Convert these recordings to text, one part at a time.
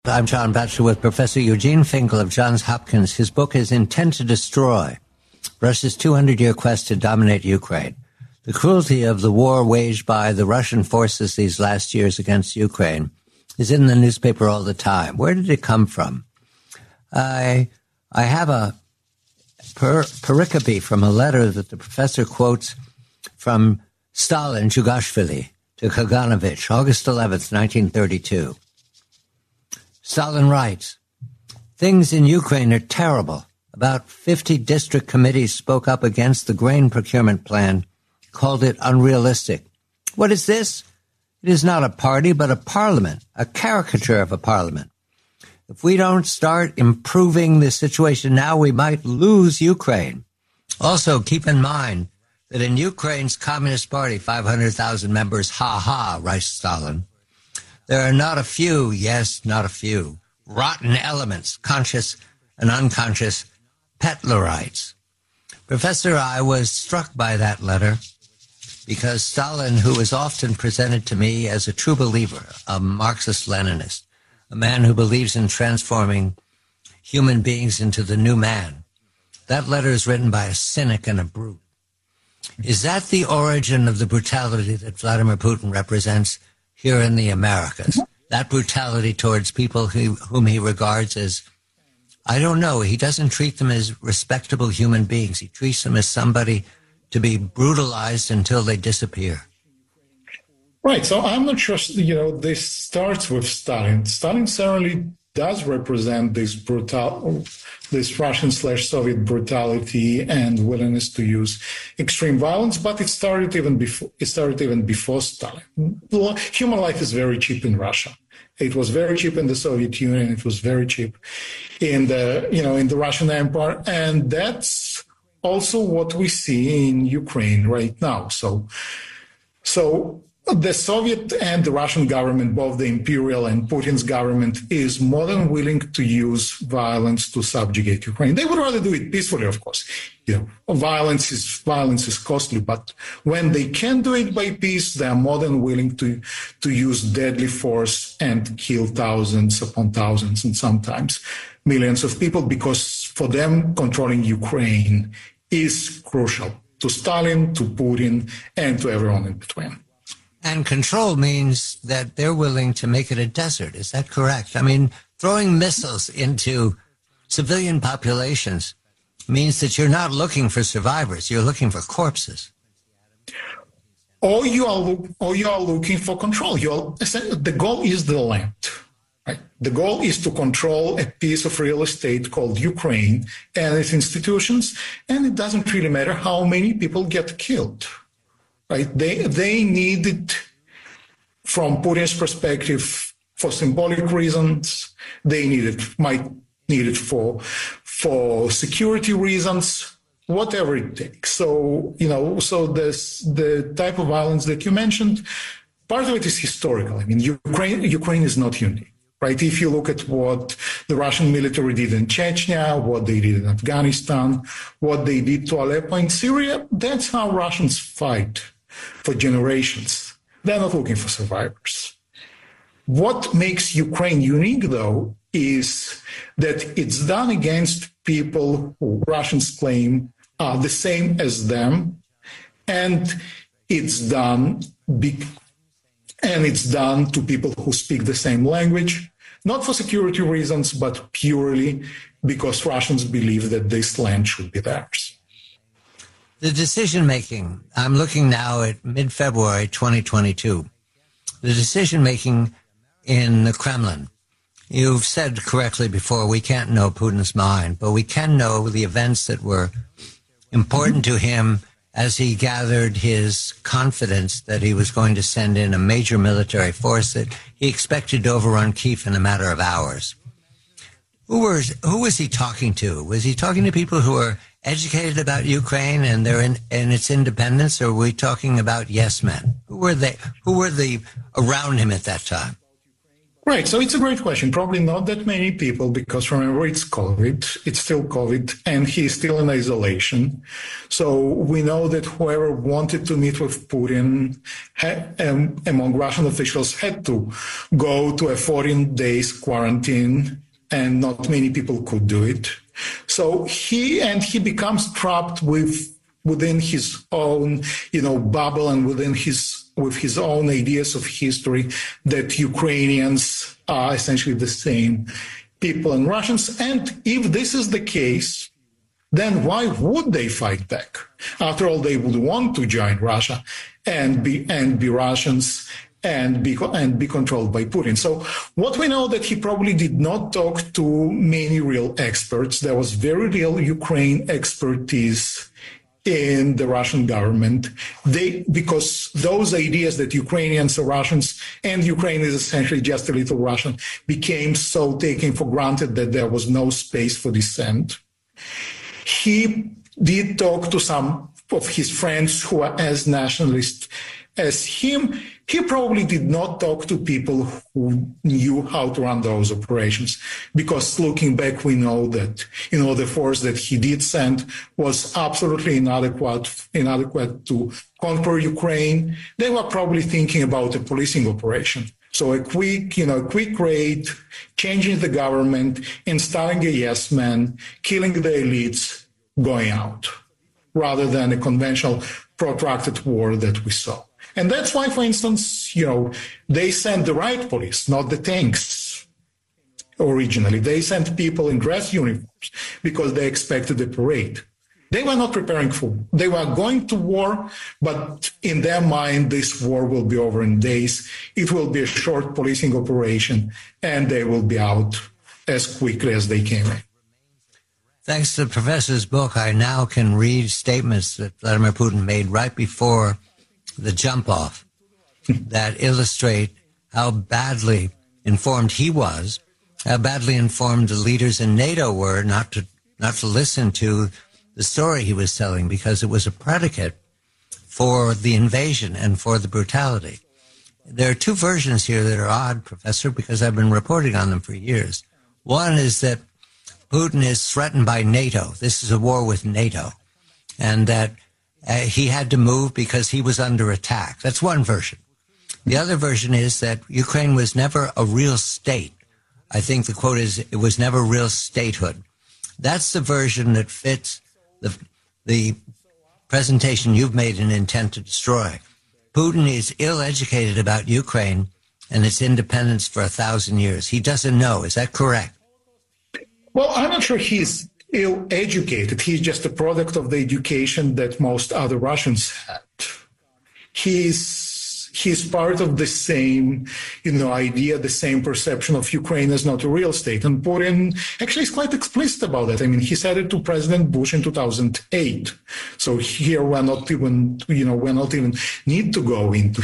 I'm John Batchelor with Professor Eugene Finkel of Johns Hopkins. His book is Intent to Destroy, Russia's 200-year quest to dominate Ukraine. The cruelty of the war waged by the Russian forces these last years against Ukraine is in the newspaper all the time. Where did it come from? I have a pericope from a letter that the professor quotes from Stalin Jugashvili to Kaganovich, August 11th, 1932. Stalin writes, "Things in Ukraine are terrible. About 50 district committees spoke up against the grain procurement plan, called it unrealistic. What is this? It is not a party, but a parliament, a caricature of a parliament. If we don't start improving the situation now, we might lose Ukraine. Also, keep in mind that in Ukraine's Communist Party, 500,000 members, writes Stalin, there are not a few, yes, not a few, rotten elements, conscious and unconscious Petlerites." Professor, I was struck by that letter because Stalin, who is often presented to me as a true believer, a Marxist-Leninist, a man who believes in transforming human beings into the new man, that letter is written by a cynic and a brute. Is that the origin of the brutality that Vladimir Putin represents here in the Americas? That brutality towards people whom he regards as, I don't know, he doesn't treat them as respectable human beings. He treats them as somebody to be brutalized until they disappear. Right. So I'm not sure, this starts with Stalin. Stalin certainly does represent this Russian/Soviet brutality and willingness to use extreme violence, but it started even before Stalin. Human life is very cheap in Russia. It was very cheap in the Soviet Union. It was very cheap in the Russian Empire, and that's also what we see in Ukraine right now. So the Soviet and the Russian government, both the imperial and Putin's government, is more than willing to use violence to subjugate Ukraine. They would rather do it peacefully, of course. Violence is costly, but when they can do it by peace, they are more than willing to use deadly force and kill thousands upon thousands and sometimes millions of people, because for them, controlling Ukraine is crucial to Stalin, to Putin, and to everyone in between. And control means that they're willing to make it a desert. Is that correct? I mean, throwing missiles into civilian populations means that you're not looking for survivors. You're looking for corpses. Or you are looking for control. The goal is the land. Right? The goal is to control a piece of real estate called Ukraine and its institutions, and it doesn't really matter how many people get killed. Right? They need it, from Putin's perspective, for symbolic reasons. They might need it for security reasons, whatever it takes. So the type of violence that you mentioned, part of it is historical. I mean, Ukraine is not unique. Right? If you look at what the Russian military did in Chechnya, what they did in Afghanistan, what they did to Aleppo in Syria, that's how Russians fight for generations. They're not looking for survivors. What makes Ukraine unique, though, is that it's done against people who Russians claim are the same as them, and it's done to people who speak the same language, not for security reasons, but purely because Russians believe that this land should be theirs. The decision-making, I'm looking now at mid-February 2022, the decision-making in the Kremlin. You've said correctly before, we can't know Putin's mind, but we can know the events that were important to him as he gathered his confidence that he was going to send in a major military force that he expected to overrun Kyiv in a matter of hours. Who was he talking to? Was he talking to people who are educated about Ukraine and its independence, or were we talking about yes men? Who were they? Who were around him at that time? Right. So it's a great question. Probably not that many people, because remember, it's COVID. It's still COVID, and he's still in isolation. So we know that whoever wanted to meet with Putin among Russian officials had to go to a 14 days quarantine, and not many people could do it. So he becomes trapped within his own, bubble, and with his own ideas of history, that Ukrainians are essentially the same people and Russians. And if this is the case, then why would they fight back? After all, they would want to join Russia and be Russians and be controlled by Putin. So what we know, that he probably did not talk to many real experts. There was very little Ukraine expertise in the Russian government, because those ideas that Ukrainians are Russians and Ukraine is essentially just a little Russian became so taken for granted that there was no space for dissent. He did talk to some of his friends who are as nationalist as him. He probably did not talk to people who knew how to run those operations, because looking back, we know that, the force that he did send was absolutely inadequate to conquer Ukraine. They were probably thinking about a policing operation. So a quick raid, changing the government, installing a yes man, killing the elites, going out, rather than a conventional protracted war that we saw. And that's why, for instance, they sent the riot police, not the tanks. Originally, they sent people in dress uniforms because they expected a parade. They were not preparing they were going to war, but in their mind, this war will be over in days. It will be a short policing operation, and they will be out as quickly as they came in. Thanks to the professor's book, I now can read statements that Vladimir Putin made right before the jump off that illustrate how badly informed he was, how badly informed the leaders in NATO were not to listen to the story he was telling, because it was a predicate for the invasion and for the brutality. There are two versions here that are odd, Professor, because I've been reporting on them for years. One is that Putin is threatened by NATO. This is a war with NATO, and that he had to move because he was under attack. That's one version. The other version is that Ukraine was never a real state. I think the quote is, it was never real statehood. That's the version that fits the presentation you've made in Intent to Destroy. Putin is ill-educated about Ukraine and its independence for 1,000 years. He doesn't know. Is that correct? Well, I'm not sure he's ill-educated. He's just a product of the education that most other Russians had. He's part of the same, idea, the same perception of Ukraine as not a real state. And Putin actually is quite explicit about that. I mean, he said it to President Bush in 2008. So here we're not even need to go into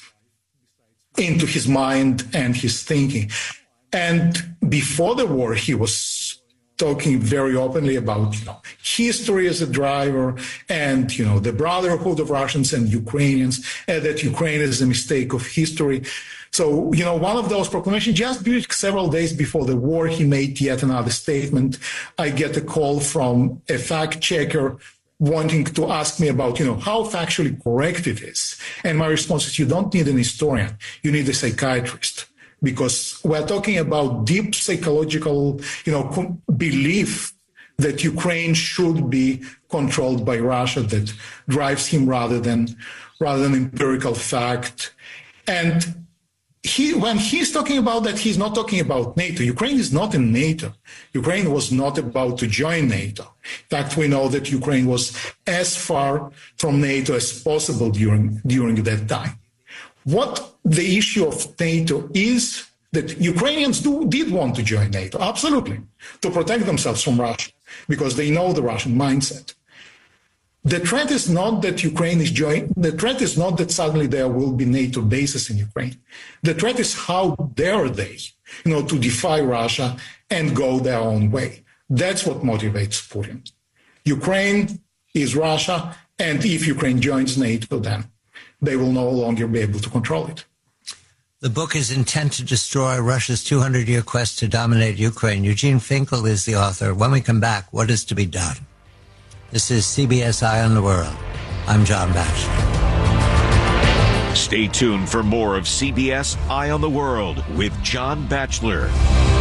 his mind and his thinking. And before the war, he was talking very openly about, history as a driver and, the brotherhood of Russians and Ukrainians, and that Ukraine is a mistake of history. So, one of those proclamations, just several days before the war, he made yet another statement. I get a call from a fact checker wanting to ask me about, how factually correct it is. And my response is, you don't need an historian. You need a psychiatrist. Because we're talking about deep psychological, belief that Ukraine should be controlled by Russia, that drives him rather than empirical fact. And when he's talking about that, he's not talking about NATO. Ukraine is not in NATO. Ukraine was not about to join NATO. In fact, we know that Ukraine was as far from NATO as possible during that time. What the issue of NATO is, that Ukrainians did want to join NATO, absolutely, to protect themselves from Russia, because they know the Russian mindset. The threat is not that Ukraine is joining. The threat is not that suddenly there will be NATO bases in Ukraine. The threat is how dare they, to defy Russia and go their own way. That's what motivates Putin. Ukraine is Russia, and if Ukraine joins NATO, then they will no longer be able to control it. The book is intent to destroy Russia's 200-year quest to dominate Ukraine. Eugene Finkel is the author. When we come back, what is to be done? This is CBS Eye on the World. I'm John Batchelor. Stay tuned for more of CBS Eye on the World with John Batchelor.